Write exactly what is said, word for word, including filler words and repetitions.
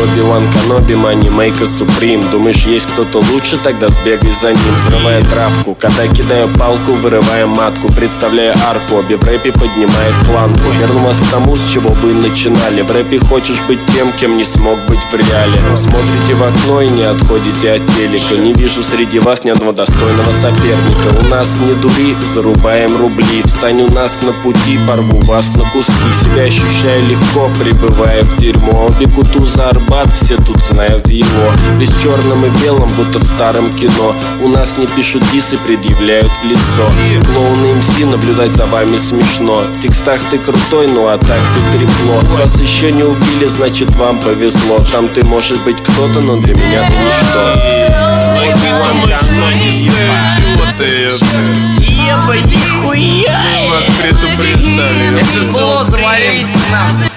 Оби-Ван Каноби, Moneymaker Supreme. Думаешь, есть кто-то лучше? Тогда сбегай за ним. Взрывая травку, когда кидаю палку, вырывая матку, представляя арку. Оби в рэпе поднимает планку. Верну вас к тому, с чего вы начинали. В рэпе хочешь быть тем, кем не смог быть в реале. Смотрите в окно и не отходите от телека. Не вижу среди вас ни одного достойного соперника. У нас не дури, зарубаем рубли. Встань у нас на пути, порву вас на куски. Себя ощущаю легко, прибывая в дерьмо. Оби Кутуза Арбат, все тут знают его. Весь в черном и белом, будто в старом кино. У нас не пишут дисы, предъявляют в лицо. Клоуны эм си, наблюдать за вами смешно. В текстах ты крутой, ну а так ты трепло. Вас еще не убили, значит вам повезло. Там ты можешь быть кто-то, но для меня ты ничто. Ой, ты думаешь, что не стоит чего-то? Еба, нихуя! Мы вас предупреждали. Это было, завалите нахуй.